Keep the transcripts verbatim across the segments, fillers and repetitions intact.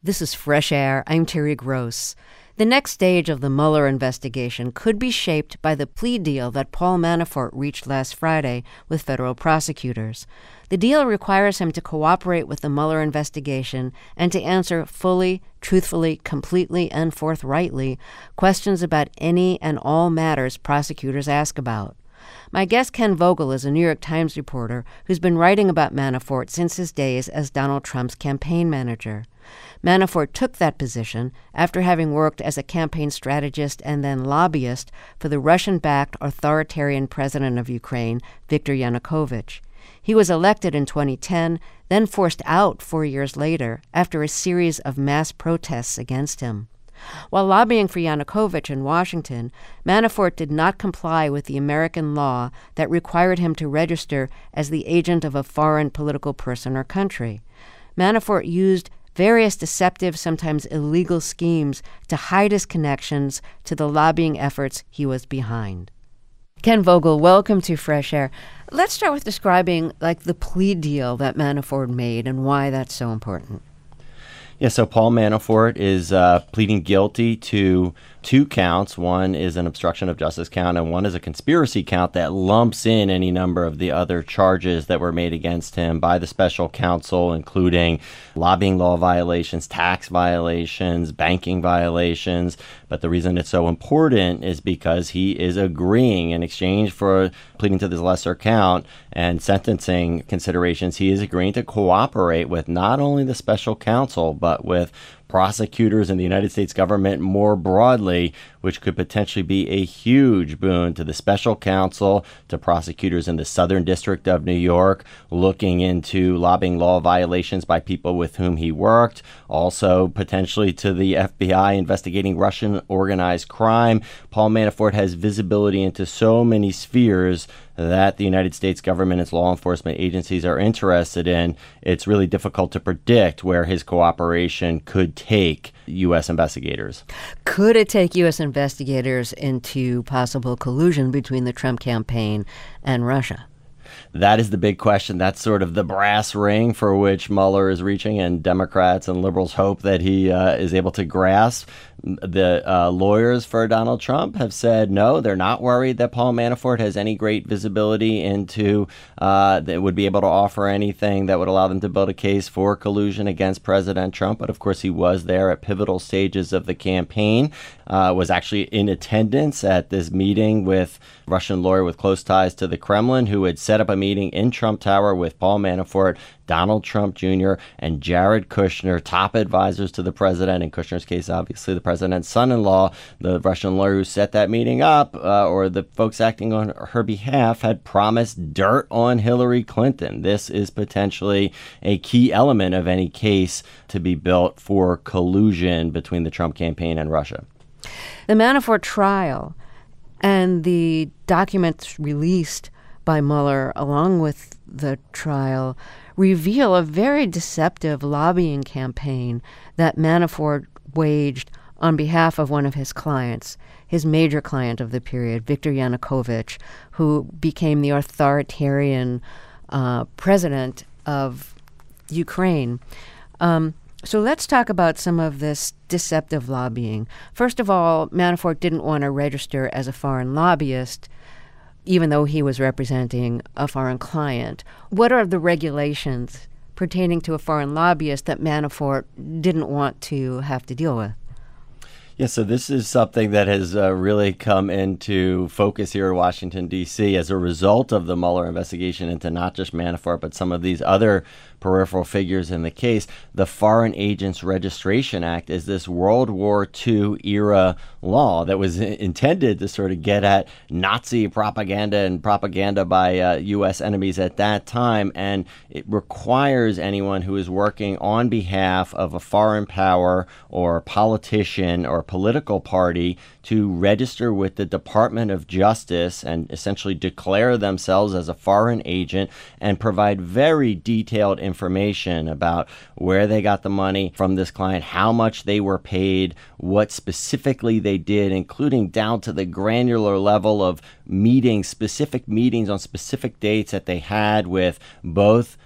This is Fresh Air. I'm Terry Gross. The next stage of the Mueller investigation could be shaped by the plea deal that Paul Manafort reached last Friday with federal prosecutors. The deal requires him to cooperate with the Mueller investigation and to answer fully, truthfully, completely, and forthrightly questions about any and all matters prosecutors ask about. My guest, Ken Vogel, is a New York Times reporter who's been writing about Manafort since his days as Donald Trump's campaign manager. Manafort took that position after having worked as a campaign strategist and then lobbyist for the Russian-backed authoritarian president of Ukraine, Viktor Yanukovych. He was elected in twenty ten, then forced out four years later after a series of mass protests against him. While lobbying for Yanukovych in Washington, Manafort did not comply with the American law that required him to register as the agent of a foreign political person or country. Manafort used various deceptive, sometimes illegal schemes to hide his connections to the lobbying efforts he was behind. Ken Vogel, welcome to Fresh Air. Let's start with describing like the plea deal that Manafort made and why that's so important. Yeah, so Paul Manafort is uh, pleading guilty to two counts. One is an obstruction of justice count, and one is a conspiracy count that lumps in any number of the other charges that were made against him by the special counsel, including lobbying law violations, tax violations, banking violations. But the reason it's so important is because he is agreeing in exchange for pleading to this lesser count and sentencing considerations. He is agreeing to cooperate with not only the special counsel, but with prosecutors in the United States government more broadly, which could potentially be a huge boon to the special counsel, to prosecutors in the Southern District of New York, looking into lobbying law violations by people with whom he worked, also potentially to the F B I investigating Russian organized crime. Paul Manafort has visibility into so many spheres that the United States government and its law enforcement agencies are interested in. It's really difficult to predict where his cooperation could take U S investigators. Could it take U S investigators into possible collusion between the Trump campaign and Russia? That is the big question. That's sort of the brass ring for which Mueller is reaching, and Democrats and liberals hope that he uh, is able to grasp. The uh, lawyers for Donald Trump have said no, they're not worried that Paul Manafort has any great visibility into uh, that would be able to offer anything that would allow them to build a case for collusion against President Trump. But of course, he was there at pivotal stages of the campaign, uh, was actually in attendance at this meeting with a Russian lawyer with close ties to the Kremlin, who had set up a meeting in Trump Tower with Paul Manafort, Donald Trump Junior, and Jared Kushner, top advisors to the president. In Kushner's case, obviously, the president's son-in-law. The Russian lawyer who set that meeting up, uh, or the folks acting on her behalf, had promised dirt on Hillary Clinton. This is potentially a key element of any case to be built for collusion between the Trump campaign and Russia. The Manafort trial and the documents released by Mueller, along with the trial, reveal a very deceptive lobbying campaign that Manafort waged on behalf of one of his clients, his major client of the period, Viktor Yanukovych, who became the authoritarian uh, president of Ukraine. Um, so let's talk about some of this deceptive lobbying. First of all, Manafort didn't want to register as a foreign lobbyist, even though he was representing a foreign client. What are the regulations pertaining to a foreign lobbyist that Manafort didn't want to have to deal with? Yeah, so this is something that has uh, really come into focus here in Washington, D C as a result of the Mueller investigation into not just Manafort, but some of these other peripheral figures in the case. The Foreign Agents Registration Act is this World War Two era law that was intended to sort of get at Nazi propaganda and propaganda by uh, U S enemies at that time. And it requires anyone who is working on behalf of a foreign power or politician or political party to register with the Department of Justice and essentially declare themselves as a foreign agent and provide very detailed information about where they got the money from this client, how much they were paid, what specifically they did, including down to the granular level of meetings, specific meetings on specific dates that they had with both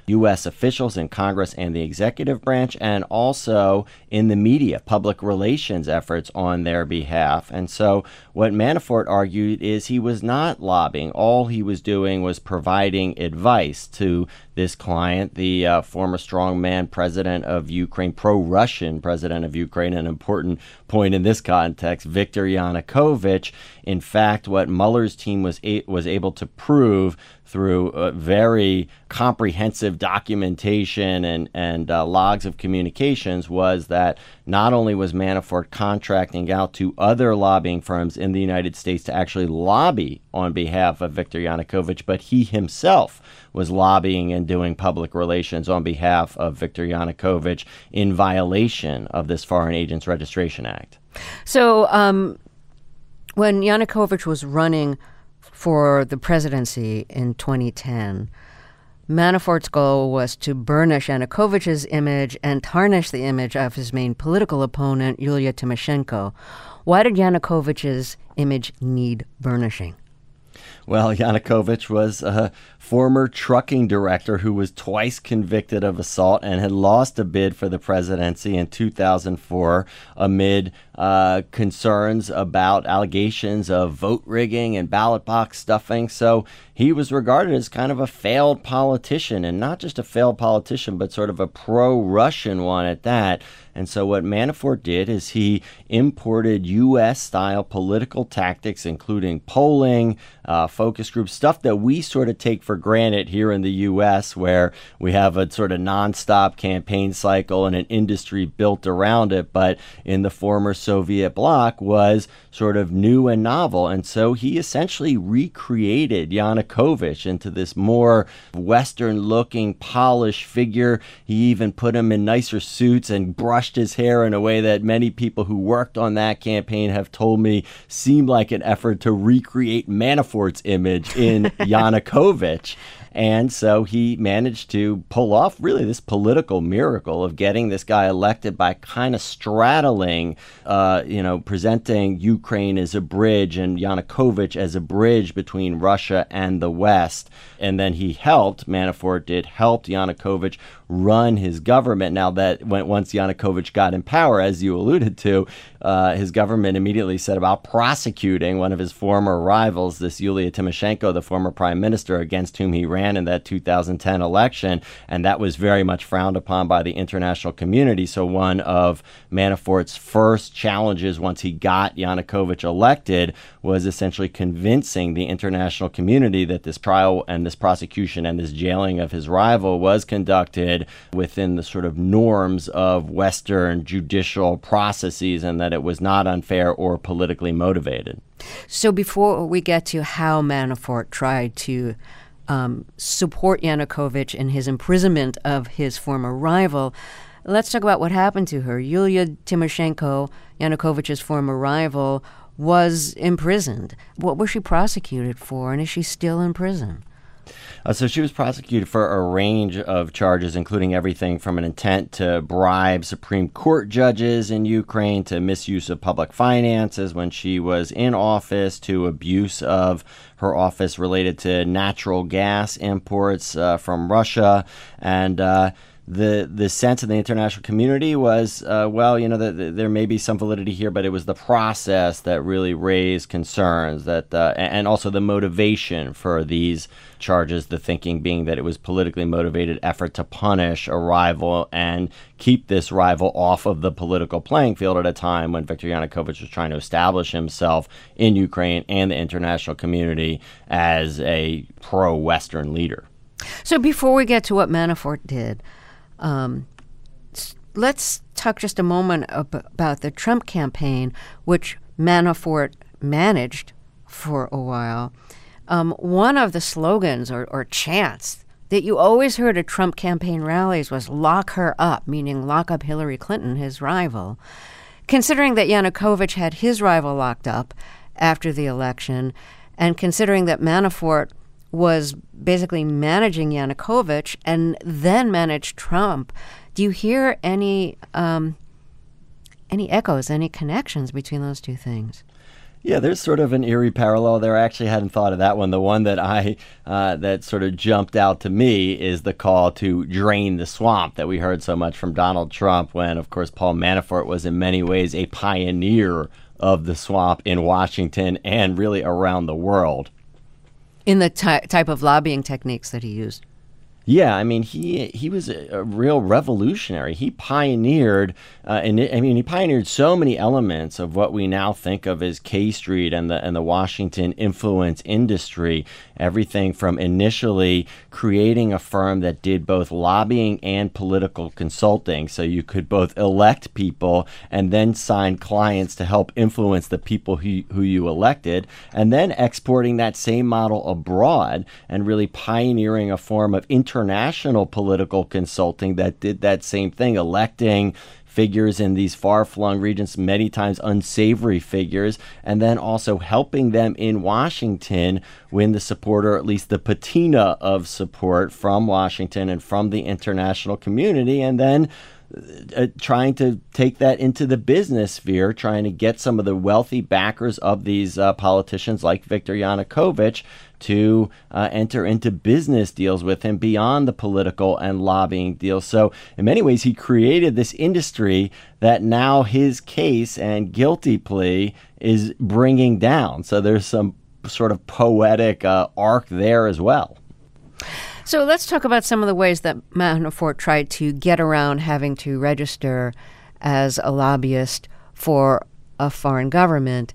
U S officials in Congress and the executive branch, and also in the media, public relations efforts on their behalf. And so what Manafort argued is he was not lobbying. All he was doing was providing advice to this client, the uh, former strongman president of Ukraine, pro-Russian president of Ukraine, an important point in this context, Viktor Yanukovych. In fact, what Mueller's team was a- was able to prove through uh, very comprehensive documentation and, and uh, logs of communications was that not only was Manafort contracting out to other lobbying firms in the United States to actually lobby on behalf of Viktor Yanukovych, but he himself was lobbying and doing public relations on behalf of Viktor Yanukovych in violation of this Foreign Agents Registration Act. So um, when Yanukovych was running for the presidency in twenty ten, Manafort's goal was to burnish Yanukovych's image and tarnish the image of his main political opponent, Yulia Tymoshenko. Why did Yanukovych's image need burnishing? Well, Yanukovych was a former trucking director who was twice convicted of assault and had lost a bid for the presidency in two thousand four amid uh, concerns about allegations of vote rigging and ballot box stuffing. So he was regarded as kind of a failed politician, and not just a failed politician, but sort of a pro-Russian one at that. And so what Manafort did is he imported U S-style political tactics, including polling, uh, focus groups, stuff that we sort of take for granted here in the U S, where we have a sort of nonstop campaign cycle and an industry built around it. But in the former Soviet bloc was sort of new and novel. And so he essentially recreated Yanukovych into this more Western-looking, polished figure. He even put him in nicer suits and brushed his hair in a way that many people who worked on that campaign have told me seemed like an effort to recreate Manafort's image in Yanukovych. And so he managed to pull off really this political miracle of getting this guy elected by kind of straddling, uh, you know, presenting Ukraine as a bridge and Yanukovych as a bridge between Russia and the West. And then he helped, Manafort did, helped Yanukovych run his government. Now that when, once Yanukovych got in power, as you alluded to, uh, his government immediately set about prosecuting one of his former rivals, this Yulia Tymoshenko, the former prime minister against whom he ran in that two thousand ten election, and that was very much frowned upon by the international community. So one of Manafort's first challenges once he got Yanukovych elected was essentially convincing the international community that this trial and this prosecution and this jailing of his rival was conducted within the sort of norms of Western judicial processes and that it was not unfair or politically motivated. So before we get to how Manafort tried to um, support Yanukovych in his imprisonment of his former rival, let's talk about what happened to her. Yulia Tymoshenko, Yanukovych's former rival, was imprisoned. What was she prosecuted for, and is she still in prison? Uh, so she was prosecuted for a range of charges, including everything from an intent to bribe Supreme Court judges in Ukraine, to misuse of public finances when she was in office, to abuse of her office related to natural gas imports uh, from Russia. And uh, the the sense of the international community was, uh, well, you know, the, the, there may be some validity here, but it was the process that really raised concerns, that uh, and also the motivation for these charges, the thinking being that it was politically motivated effort to punish a rival and keep this rival off of the political playing field at a time when Viktor Yanukovych was trying to establish himself in Ukraine and the international community as a pro-Western leader. So before we get to what Manafort did, Um, let's talk just a moment ab- about the Trump campaign, which Manafort managed for a while. Um, one of the slogans or, or chants that you always heard at Trump campaign rallies was "lock her up," meaning lock up Hillary Clinton, his rival. Considering that Yanukovych had his rival locked up after the election, and considering that Manafort was basically managing Yanukovych and then managed Trump, do you hear any um, any echoes, any connections between those two things? Yeah, there's sort of an eerie parallel there. I actually hadn't thought of that one. The one that I uh, that sort of jumped out to me is the call to drain the swamp that we heard so much from Donald Trump when, of course, Paul Manafort was in many ways a pioneer of the swamp in Washington and really around the world. In the ty- type of lobbying techniques that he used. Yeah, I mean, he he was a, a real revolutionary. He pioneered, uh, and I mean, he pioneered so many elements of what we now think of as K Street and the and the Washington influence industry. Everything from initially creating a firm that did both lobbying and political consulting, so you could both elect people and then sign clients to help influence the people who who you elected, and then exporting that same model abroad and really pioneering a form of international international political consulting that did that same thing, electing figures in these far-flung regions, many times unsavory figures, and then also helping them in Washington win the support, or at least the patina of support from Washington and from the international community, and then Uh, trying to take that into the business sphere, trying to get some of the wealthy backers of these uh, politicians like Viktor Yanukovych to uh, enter into business deals with him beyond the political and lobbying deals. So in many ways, he created this industry that now his case and guilty plea is bringing down. So there's some sort of poetic uh, arc there as well. So let's talk about some of the ways that Manafort tried to get around having to register as a lobbyist for a foreign government.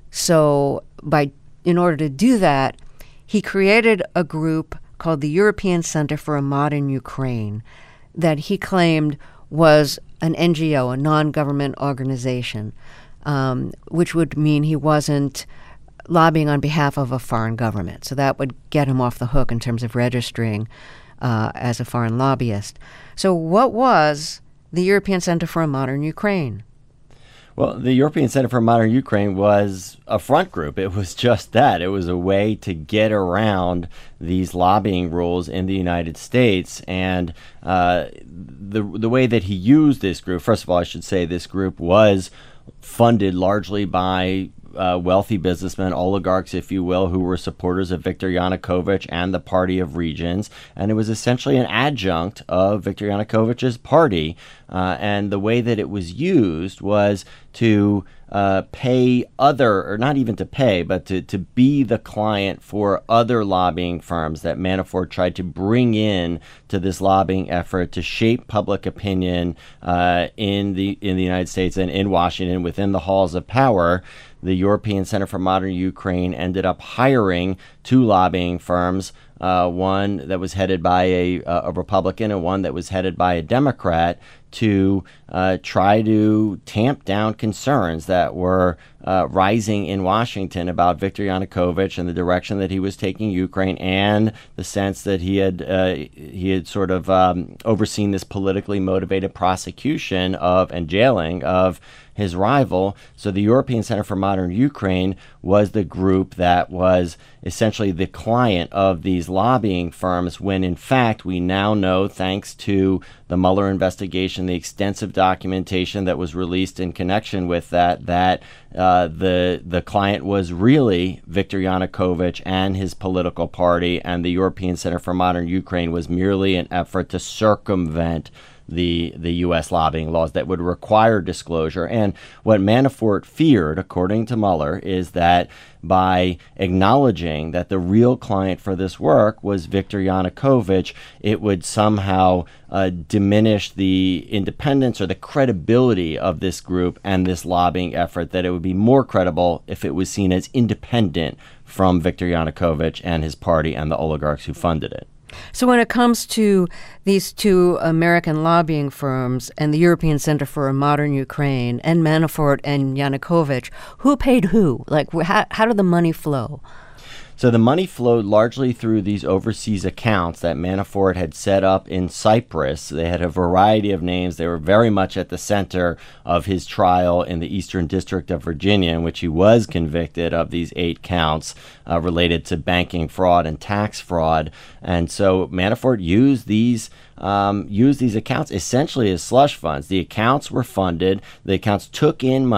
So by in order to do that, he created a group called the European Center for a Modern Ukraine that he claimed was an N G O, a non-government organization, um, which would mean he wasn't lobbying on behalf of a foreign government. So that would get him off the hook in terms of registering uh, as a foreign lobbyist. So what was the European Center for a Modern Ukraine? Well, the European Center for Modern Ukraine was a front group. It was just that. It was a way to get around these lobbying rules in the United States. And uh, the the way that he used this group, first of all, I should say this group was funded largely by Uh, wealthy businessmen, oligarchs, if you will, who were supporters of Viktor Yanukovych and the Party of Regions. And it was essentially an adjunct of Viktor Yanukovych's party. Uh, and the way that it was used was to uh, pay other, or not even to pay, but to, to be the client for other lobbying firms that Manafort tried to bring in to this lobbying effort to shape public opinion uh, in the in the United States and in Washington within the halls of power. The European Center for Modern Ukraine ended up hiring two lobbying firms, uh, one that was headed by a, a Republican and one that was headed by a Democrat, to uh, try to tamp down concerns that were uh, rising in Washington about Viktor Yanukovych and the direction that he was taking Ukraine, and the sense that he had uh, he had sort of um, overseen this politically motivated prosecution of and jailing of his rival. So the European Center for Modern Ukraine was the group that was essentially the client of these lobbying firms, when in fact we now know, thanks to the Mueller investigation, the extensive documentation that was released in connection with that, that uh, the the client was really Viktor Yanukovych and his political party, and the European Center for Modern Ukraine was merely an effort to circumvent the the U S lobbying laws that would require disclosure. And what Manafort feared, according to Mueller, is that by acknowledging that the real client for this work was Viktor Yanukovych, it would somehow uh, diminish the independence or the credibility of this group and this lobbying effort, that it would be more credible if it was seen as independent from Viktor Yanukovych and his party and the oligarchs who funded it. So when it comes to these two American lobbying firms and the European Center for a Modern Ukraine and Manafort and Yanukovych, who paid who? Like, how, how did the money flow? So the money flowed largely through these overseas accounts that Manafort had set up in Cyprus. They had a variety of names. They were very much at the center of his trial in the Eastern District of Virginia, in which he was convicted of these eight counts uh, related to banking fraud and tax fraud. And so Manafort used these Um, use these accounts essentially as slush funds. The accounts were funded. The accounts took in money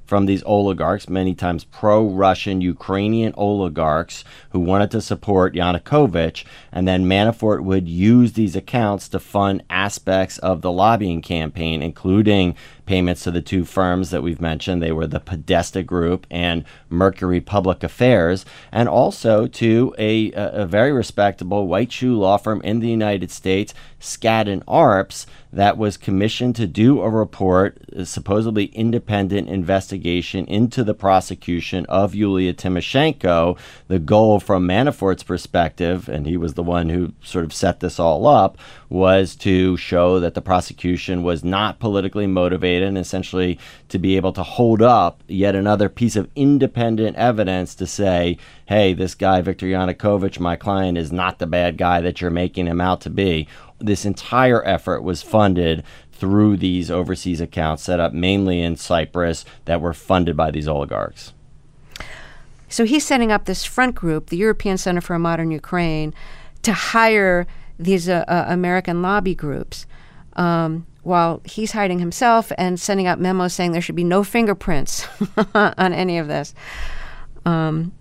from these oligarchs, many times pro-Russian Ukrainian oligarchs who wanted to support Yanukovych, and then Manafort would use these accounts to fund aspects of the lobbying campaign, including payments to the two firms that we've mentioned. They were the Podesta Group and Mercury Public Affairs, and also to a, a very respectable white shoe law firm in the United States, Skadden Arps, that was commissioned to do a report, a supposedly independent investigation into the prosecution of Yulia Tymoshenko. The goal from Manafort's perspective, and he was the one who sort of set this all up, was to show that the prosecution was not politically motivated and essentially to be able to hold up yet another piece of independent evidence to say, hey, this guy, Viktor Yanukovych, my client, is not the bad guy that you're making him out to be. This entire effort was funded through these overseas accounts set up mainly in Cyprus that were funded by these oligarchs. So he's setting up this front group, the European Center for a Modern Ukraine, to hire these uh, uh, American lobby groups, um, while he's hiding himself and sending out memos saying there should be no fingerprints on any of this. Um,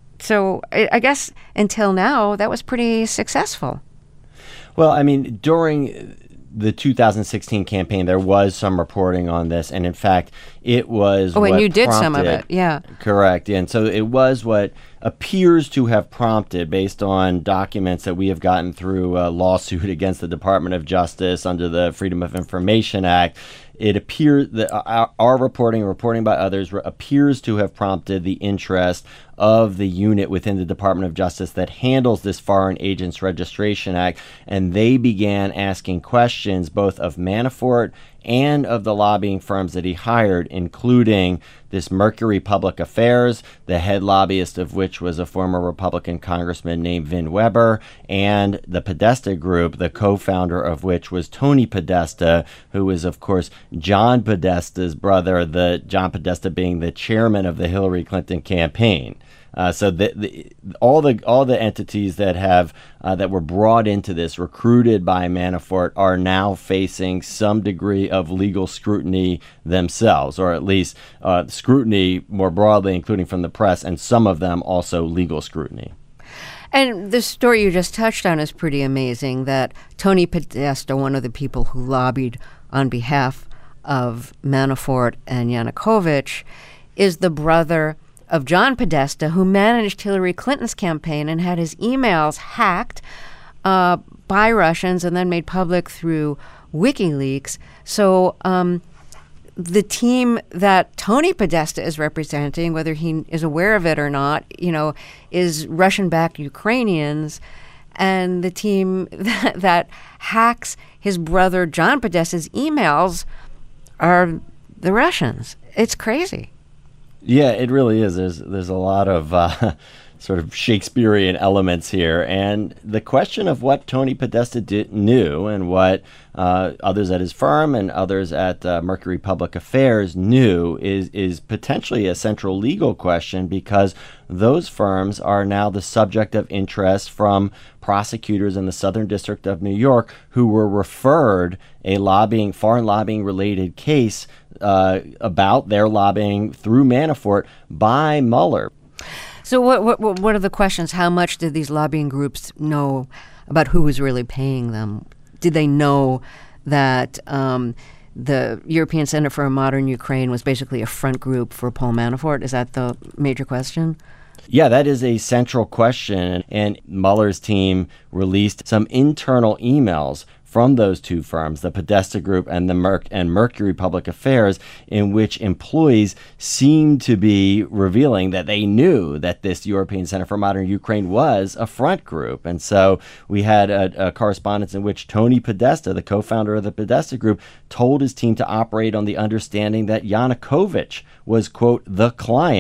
so I, I guess until now, that was pretty successful. Well, I mean, during the two thousand sixteen campaign, there was some reporting on this. And in fact, it was Oh, what and you did prompted, some of it, yeah. Correct. And so it was what appears to have prompted, based on documents that we have gotten through a lawsuit against the Department of Justice under the Freedom of Information Act. It appears that our, our reporting, reporting by others, re- appears to have prompted the interest of the unit within the Department of Justice that handles this Foreign Agents Registration Act. And they began asking questions both of Manafort and of the lobbying firms that he hired, including this Mercury Public Affairs, the head lobbyist of which was a former Republican congressman named Vin Weber, and the Podesta Group, the co-founder of which was Tony Podesta, who is, of course, John Podesta's brother, the John Podesta being the chairman of the Hillary Clinton campaign. Uh, so the, the, all the all the entities that have uh, that were brought into this, recruited by Manafort, are now facing some degree of legal scrutiny themselves, or at least uh, scrutiny more broadly, including from the press, and some of them also legal scrutiny. And the story you just touched on is pretty amazing, that Tony Podesta, one of the people who lobbied on behalf of Manafort and Yanukovych, is the brother of John Podesta, who managed Hillary Clinton's campaign and had his emails hacked uh, by Russians and then made public through WikiLeaks. So um, the team that Tony Podesta is representing, whether he is aware of it or not, you know, is Russian-backed Ukrainians, and the team that, that hacks his brother John Podesta's emails are the Russians. It's crazy. Yeah, it really is. There's there's a lot of uh, sort of Shakespearean elements here, and the question of what Tony Podesta did, knew and what uh, others at his firm and others at uh, Mercury Public Affairs knew is is potentially a central legal question, because those firms are now the subject of interest from prosecutors in the Southern District of New York who were referred a lobbying, foreign lobbying related case uh, about their lobbying through Manafort by Mueller. So what, what what are the questions? How much did these lobbying groups know about who was really paying them? Did they know that um, the European Center for a Modern Ukraine was basically a front group for Paul Manafort? Is that the major question? Yeah, that is a central question. And Mueller's team released some internal emails from those two firms, the Podesta Group and the Merc and Mercury Public Affairs, in which employees seemed to be revealing that they knew that this European Center for Modern Ukraine was a front group. And so we had a, a correspondence in which Tony Podesta, the co-founder of the Podesta Group, told his team to operate on the understanding that Yanukovych was, quote, the client,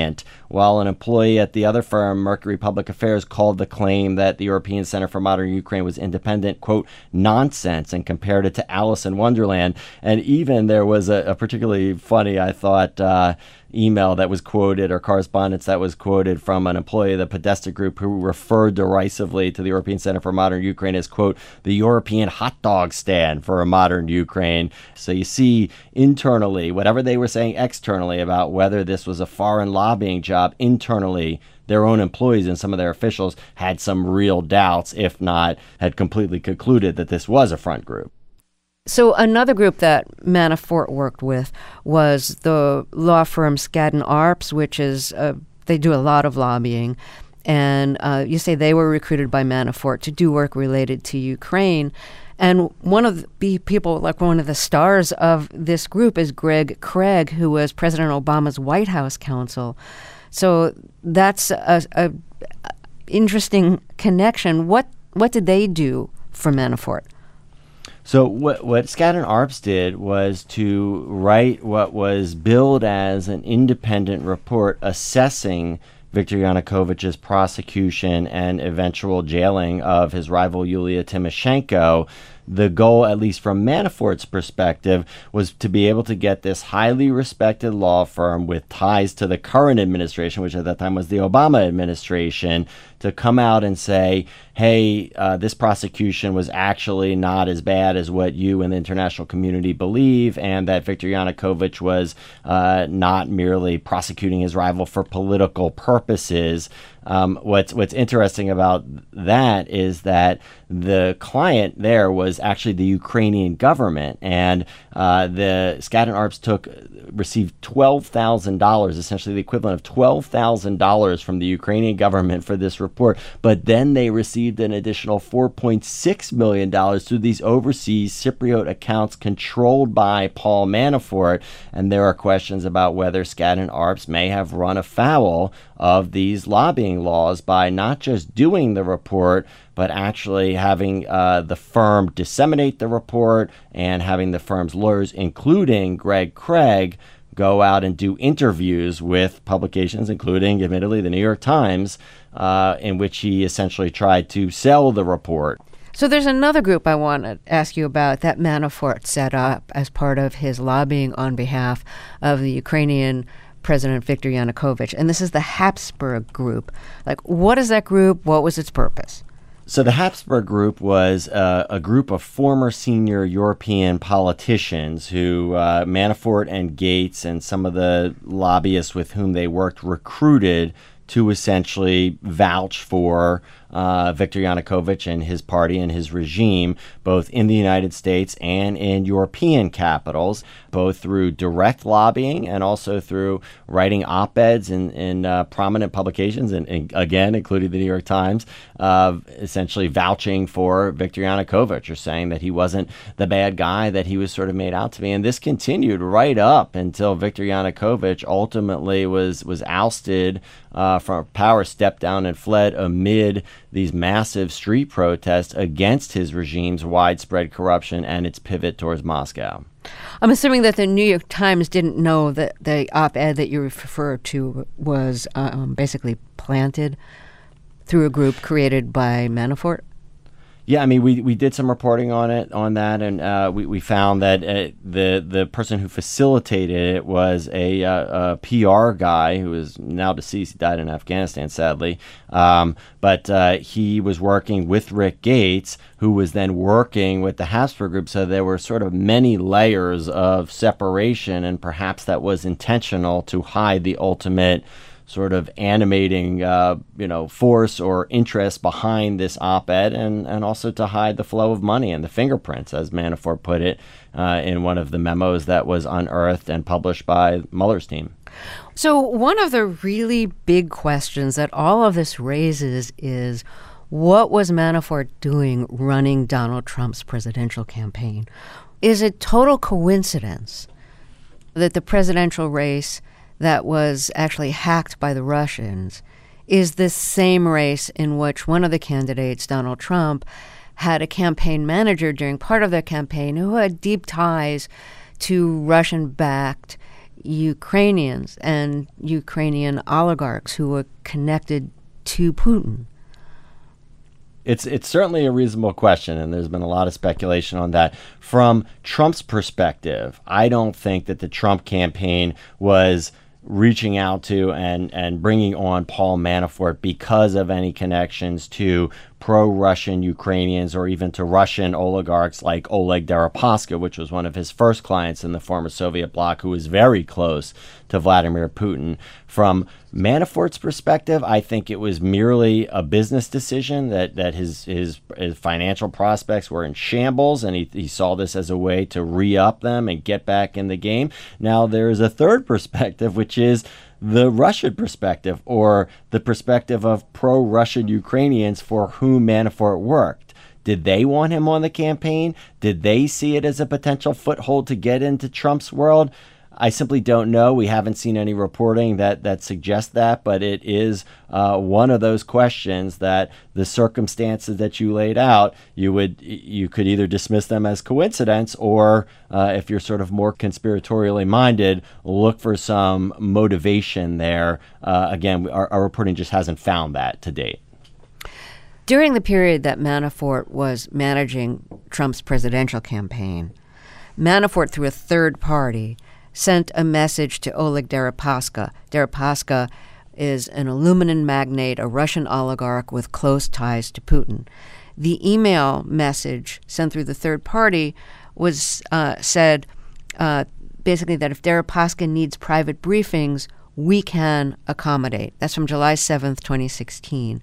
while an employee at the other firm, Mercury Public Affairs, called the claim that the European Center for Modern Ukraine was independent, quote, nonsense, and compared it to Alice in Wonderland. And even there was a, a particularly funny, I thought, uh, email that was quoted, or correspondence that was quoted from an employee of the Podesta Group who referred derisively to the European Center for Modern Ukraine as, quote, the European hot dog stand for a modern Ukraine. So you see internally, whatever they were saying externally about whether this was a foreign lobbying job, internally, their own employees and some of their officials had some real doubts, if not had completely concluded that this was a front group. So another group that Manafort worked with was the law firm Skadden Arps, which is, uh, they do a lot of lobbying. And uh, you say they were recruited by Manafort to do work related to Ukraine. And one of the people, like one of the stars of this group is Greg Craig, who was President Obama's White House counsel. So that's a, a interesting connection. What what did they do for Manafort? So what what Skadden Arps did was to write what was billed as an independent report assessing Viktor Yanukovych's prosecution and eventual jailing of his rival Yulia Tymoshenko. The goal, at least from Manafort's perspective, was to be able to get this highly respected law firm with ties to the current administration, which at that time was the Obama administration, to come out and say, hey, uh, this prosecution was actually not as bad as what you and the international community believe, and that Viktor Yanukovych was uh, not merely prosecuting his rival for political purposes. Um, what's what's interesting about that is that the client there was actually the Ukrainian government, and uh, the Skadden Arps took received twelve thousand dollars, essentially the equivalent of twelve thousand dollars from the Ukrainian government for this report. But then they received an additional four point six million dollars through these overseas Cypriot accounts controlled by Paul Manafort. And there are questions about whether Skadden Arps may have run afoul of these lobbying laws by not just doing the report, but actually having uh, the firm disseminate the report and having the firm's lawyers, including Greg Craig, go out and do interviews with publications, including, admittedly, the New York Times, uh, in which he essentially tried to sell the report. So there's another group I want to ask you about that Manafort set up as part of his lobbying on behalf of the Ukrainian President Viktor Yanukovych, and this is the Habsburg Group. Like, what is that group? What was its purpose? So the Habsburg Group was uh, a group of former senior European politicians who uh, Manafort and Gates and some of the lobbyists with whom they worked recruited to essentially vouch for uh, Viktor Yanukovych and his party and his regime, both in the United States and in European capitals, both through direct lobbying and also through writing op-eds in, in uh, prominent publications, and, and again, including the New York Times, uh, essentially vouching for Viktor Yanukovych, or saying that he wasn't the bad guy that he was sort of made out to be. And this continued right up until Viktor Yanukovych ultimately was, was ousted uh, from power, stepped down and fled amid these massive street protests against his regime's widespread corruption and its pivot towards Moscow. I'm assuming that the New York Times didn't know that the op-ed that you refer to was um, basically planted through a group created by Manafort? Yeah, I mean, we, we did some reporting on it, on that, and uh, we, we found that uh, the the person who facilitated it was a, uh, a P R guy who is now deceased. He died in Afghanistan, sadly. Um, but uh, he was working with Rick Gates, who was then working with the Habsburg Group. So there were sort of many layers of separation, and perhaps that was intentional to hide the ultimate sort of animating, uh, you know, force or interest behind this op-ed, and, and also to hide the flow of money and the fingerprints, as Manafort put it uh, in one of the memos that was unearthed and published by Mueller's team. So one of the really big questions that all of this raises is, what was Manafort doing running Donald Trump's presidential campaign? Is it total coincidence that the presidential race that was actually hacked by the Russians is this same race in which one of the candidates, Donald Trump, had a campaign manager during part of their campaign who had deep ties to Russian-backed Ukrainians and Ukrainian oligarchs who were connected to Putin? It's it's certainly a reasonable question, and there's been a lot of speculation on that. From Trump's perspective, I don't think that the Trump campaign was reaching out to and, and bringing on Paul Manafort because of any connections to pro-Russian Ukrainians or even to Russian oligarchs like Oleg Deripaska, which was one of his first clients in the former Soviet bloc, who was very close to Vladimir Putin. From Manafort's perspective, I think it was merely a business decision that, that his, his his financial prospects were in shambles, and he, he saw this as a way to re-up them and get back in the game. Now, there is a third perspective, which is the Russian perspective, or the perspective of pro-Russian Ukrainians for whom Manafort worked. Did they want him on the campaign? Did they see it as a potential foothold to get into Trump's world? I simply don't know. We haven't seen any reporting that, that suggests that, but it is uh, one of those questions that the circumstances that you laid out, you would you could either dismiss them as coincidence, or uh, if you're sort of more conspiratorially minded, look for some motivation there. Uh, again, our, our reporting just hasn't found that to date. During the period that Manafort was managing Trump's presidential campaign, Manafort, through a third party, sent a message to Oleg Deripaska. Deripaska is an aluminum magnate, a Russian oligarch with close ties to Putin. The email message sent through the third party was uh, said uh, basically that if Deripaska needs private briefings, we can accommodate. That's from July seventh, twenty sixteen.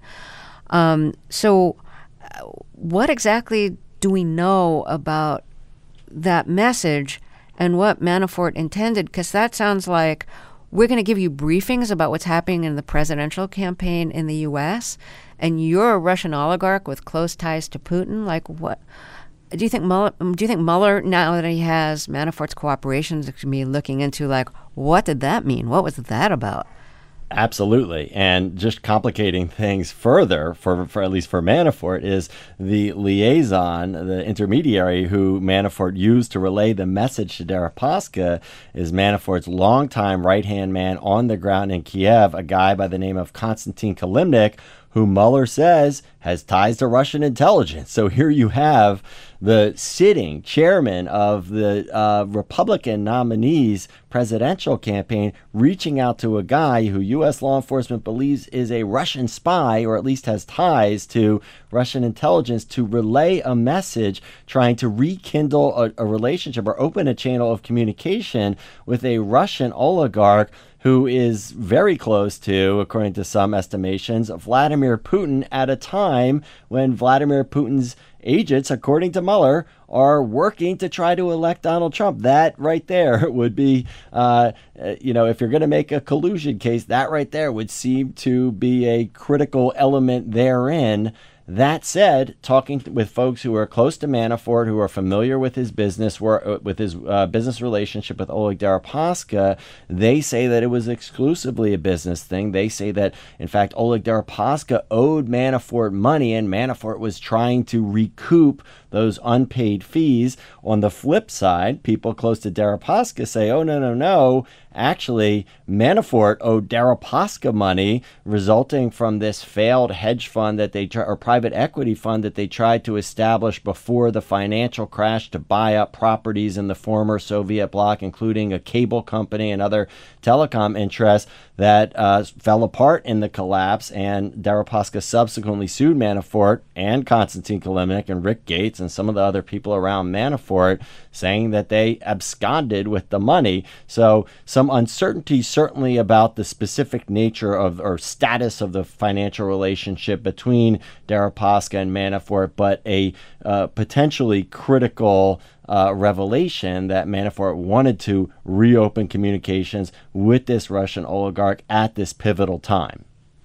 Um, so uh, what exactly do we know about that message and what Manafort intended? Because that sounds like we're going to give you briefings about what's happening in the presidential campaign in the U S, and you're a Russian oligarch with close ties to Putin. Like, what do you think? Mueller, do you think Mueller, now that he has Manafort's cooperation, is going to be looking into, like, what did that mean? What was that about? Absolutely. And just complicating things further, for, for at least for Manafort, is the liaison, the intermediary who Manafort used to relay the message to Deripaska is Manafort's longtime right-hand man on the ground in Kiev, a guy by the name of Konstantin Kilimnik, who Mueller says has ties to Russian intelligence. So here you have the sitting chairman of the uh, Republican nominee's presidential campaign reaching out to a guy who U S law enforcement believes is a Russian spy, or at least has ties to Russian intelligence, to relay a message trying to rekindle a, a relationship or open a channel of communication with a Russian oligarch who is very close to, according to some estimations, Vladimir Putin, at a time when Vladimir Putin's agents, according to Mueller, are working to try to elect Donald Trump. That right there would be, uh, you know, if you're going to make a collusion case, that right there would seem to be a critical element therein. That said, talking with folks who are close to Manafort, who are familiar with his business, with his uh, business relationship with Oleg Deripaska, they say that it was exclusively a business thing. They say that, in fact, Oleg Deripaska owed Manafort money, and Manafort was trying to recoup those unpaid fees. On the flip side, people close to Deripaska say, oh, no, no, no. Actually, Manafort owed Deripaska money resulting from this failed hedge fund that they try, or private equity fund that they tried to establish before the financial crash to buy up properties in the former Soviet bloc, including a cable company and other telecom interests that uh, fell apart in the collapse. And Deripaska subsequently sued Manafort and Konstantin Kilimnik and Rick Gates and some of the other people around Manafort, saying that they absconded with the money. So some uncertainty certainly about the specific nature of or status of the financial relationship between Deripaska and Manafort, but a uh, potentially critical uh, revelation that Manafort wanted to reopen communications with this Russian oligarch at this pivotal time.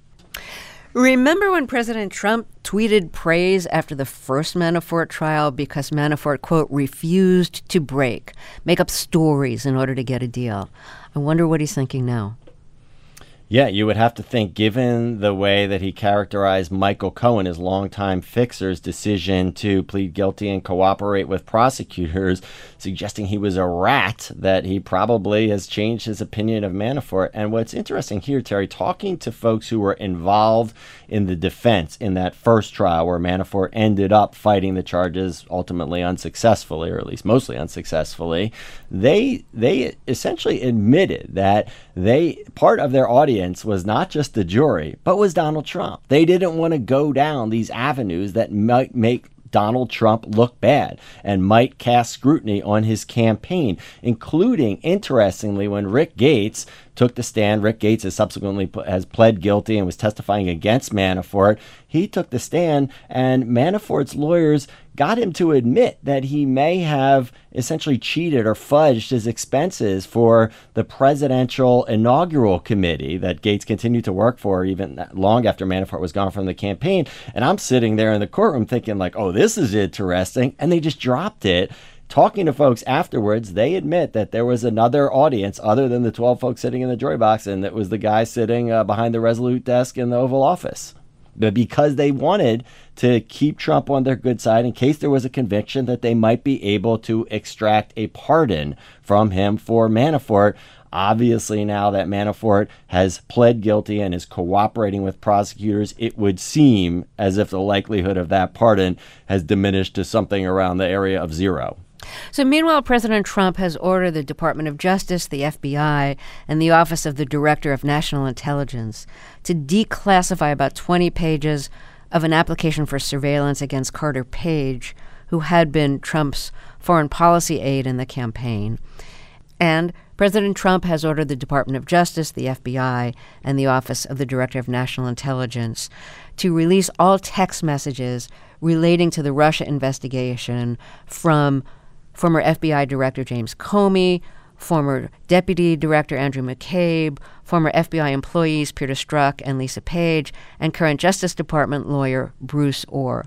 Remember when President Trump tweeted praise after the first Manafort trial because Manafort, quote, refused to break, make up stories in order to get a deal? I wonder what he's thinking now. Yeah, you would have to think, given the way that he characterized Michael Cohen, his longtime fixer's decision to plead guilty and cooperate with prosecutors, suggesting he was a rat, that he probably has changed his opinion of Manafort. And what's interesting here, Terry, talking to folks who were involved in the defense in that first trial where Manafort ended up fighting the charges ultimately unsuccessfully, or at least mostly unsuccessfully, they they essentially admitted that they part of their audience was not just the jury, but was Donald Trump. They didn't want to go down these avenues that might make Donald Trump look bad and might cast scrutiny on his campaign, including, interestingly, when Rick Gates took the stand. Rick Gates has subsequently has pled guilty and was testifying against Manafort. He took the stand, and Manafort's lawyers got him to admit that he may have essentially cheated or fudged his expenses for the presidential inaugural committee that Gates continued to work for even long after Manafort was gone from the campaign. And I'm sitting there in the courtroom thinking like, oh, this is interesting. And they just dropped it. Talking to folks afterwards, they admit that there was another audience other than the twelve folks sitting in the jury box, and it was the guy sitting uh, behind the Resolute desk in the Oval Office. But because they wanted to keep Trump on their good side in case there was a conviction, that they might be able to extract a pardon from him for Manafort. Obviously, now that Manafort has pled guilty and is cooperating with prosecutors, it would seem as if the likelihood of that pardon has diminished to something around the area of zero. So meanwhile, President Trump has ordered the Department of Justice, the F B I, and the Office of the Director of National Intelligence to declassify about twenty pages of an application for surveillance against Carter Page, who had been Trump's foreign policy aide in the campaign. And President Trump has ordered the Department of Justice, the F B I, and the Office of the Director of National Intelligence to release all text messages relating to the Russia investigation from former F B I Director James Comey, former Deputy Director Andrew McCabe, former F B I employees Peter Strzok and Lisa Page, and current Justice Department lawyer Bruce Ohr.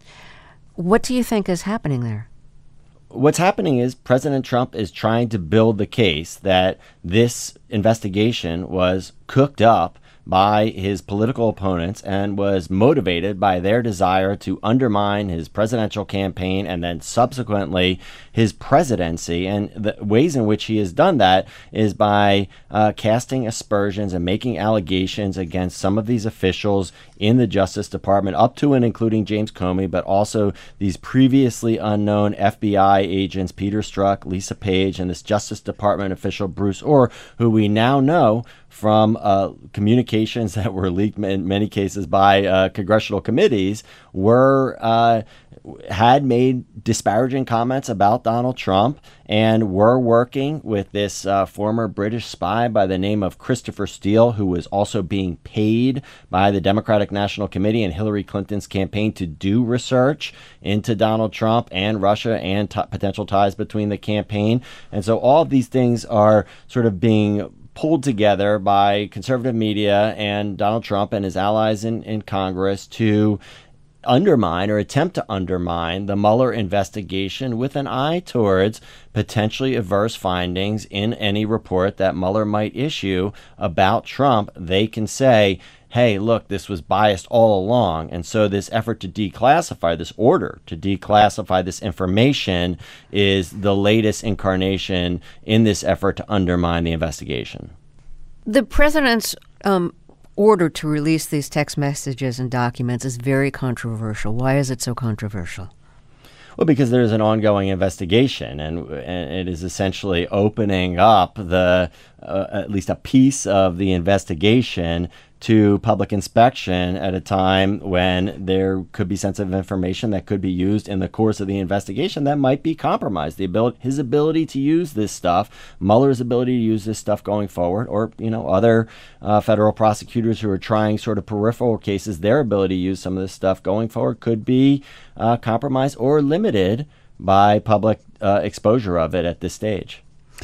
What do you think is happening there? What's happening is President Trump is trying to build the case that this investigation was cooked up by his political opponents and was motivated by their desire to undermine his presidential campaign and then subsequently his presidency. And the ways in which he has done that is by uh, casting aspersions and making allegations against some of these officials in the Justice Department, up to and including James Comey, but also these previously unknown F B I agents, Peter Strzok, Lisa Page, and this Justice Department official, Bruce Ohr, who we now know from uh, communications that were leaked in many cases by uh, congressional committees, were uh, had made disparaging comments about Donald Trump and were working with this uh, former British spy by the name of Christopher Steele, who was also being paid by the Democratic National Committee and Hillary Clinton's campaign to do research into Donald Trump and Russia and t- potential ties between the campaign. And so all of these things are sort of being pulled together by conservative media and Donald Trump and his allies in, in Congress to undermine or attempt to undermine the Mueller investigation with an eye towards potentially adverse findings in any report that Mueller might issue about Trump. They can say, hey, look, this was biased all along. And so this effort to declassify, this order to declassify this information, is the latest incarnation in this effort to undermine the investigation. The president's um, order to release these text messages and documents is very controversial. Why is it so controversial? Well, because there's an ongoing investigation, and, and it is essentially opening up the uh, at least a piece of the investigation to public inspection at a time when there could be sensitive information that could be used in the course of the investigation that might be compromised. The ability, his ability to use this stuff, Mueller's ability to use this stuff going forward, or you know other uh, federal prosecutors who are trying sort of peripheral cases, their ability to use some of this stuff going forward could be uh, compromised or limited by public uh, exposure of it at this stage.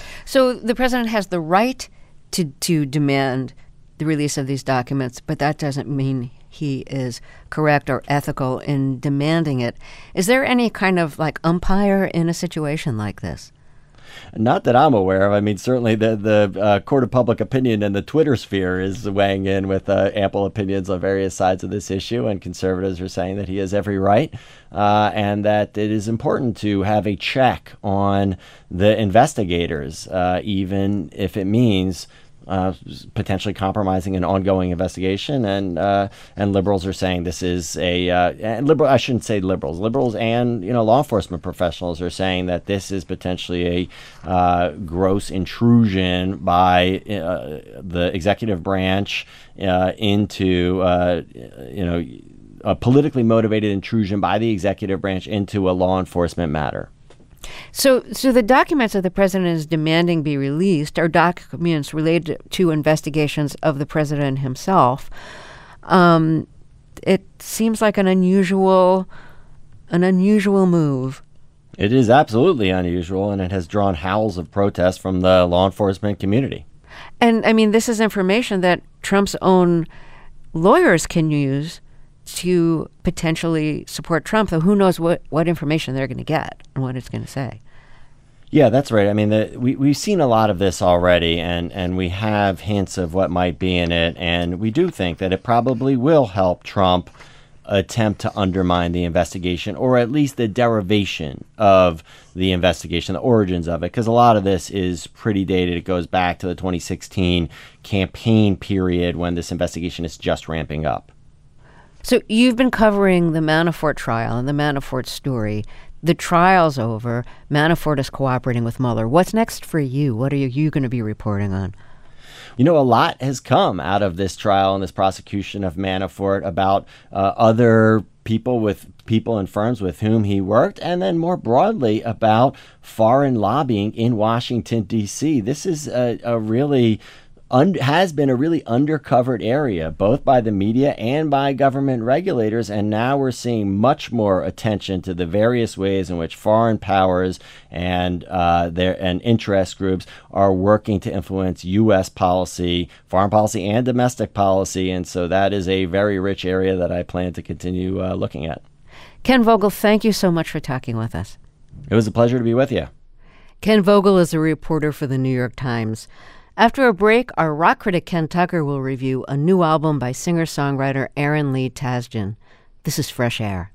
So the president has the right to to demand the release of these documents, but that doesn't mean he is correct or ethical in demanding it. Is there any kind of like umpire in a situation like this? Not that I'm aware of. I mean, certainly the the uh, court of public opinion and the Twitter sphere is weighing in with uh, ample opinions on various sides of this issue, and conservatives are saying that he has every right, uh, and that it is important to have a check on the investigators, uh, even if it means Uh, potentially compromising an ongoing investigation, and uh, and liberals are saying this is a uh, and liberal. I shouldn't say liberals. Liberals and you know law enforcement professionals are saying that this is potentially a uh, gross intrusion by uh, the executive branch uh, into uh, you know a politically motivated intrusion by the executive branch into a law enforcement matter. So, so the documents that the president is demanding be released are documents related to investigations of the president himself. Um, it seems like an unusual, an unusual move. It is absolutely unusual, and it has drawn howls of protest from the law enforcement community. And I mean, this is information that Trump's own lawyers can use to potentially support Trump, though who knows what, what information they're going to get and what it's going to say. Yeah, that's right. I mean, the, we, we've seen a lot of this already, and, and we have hints of what might be in it, and we do think that it probably will help Trump attempt to undermine the investigation, or at least the derivation of the investigation, the origins of it, because a lot of this is pretty dated. It goes back to the twenty sixteen campaign period when this investigation is just ramping up. So you've been covering the Manafort trial and the Manafort story. The trial's over. Manafort is cooperating with Mueller. What's next for you? What are you, you going to be reporting on? You know, a lot has come out of this trial and this prosecution of Manafort about uh, other people with people and firms with whom he worked, and then more broadly about foreign lobbying in Washington, D C. This is a, a really Un- has been a really undercovered area, both by the media and by government regulators, and now we're seeing much more attention to the various ways in which foreign powers and uh, their and interest groups are working to influence U S policy, foreign policy, and domestic policy, and so that is a very rich area that I plan to continue uh, looking at. Ken Vogel, thank you so much for talking with us. It was a pleasure to be with you. Ken Vogel is a reporter for the New York Times. After a break, our rock critic Ken Tucker will review a new album by singer-songwriter Aaron Lee Tasjan. This is Fresh Air.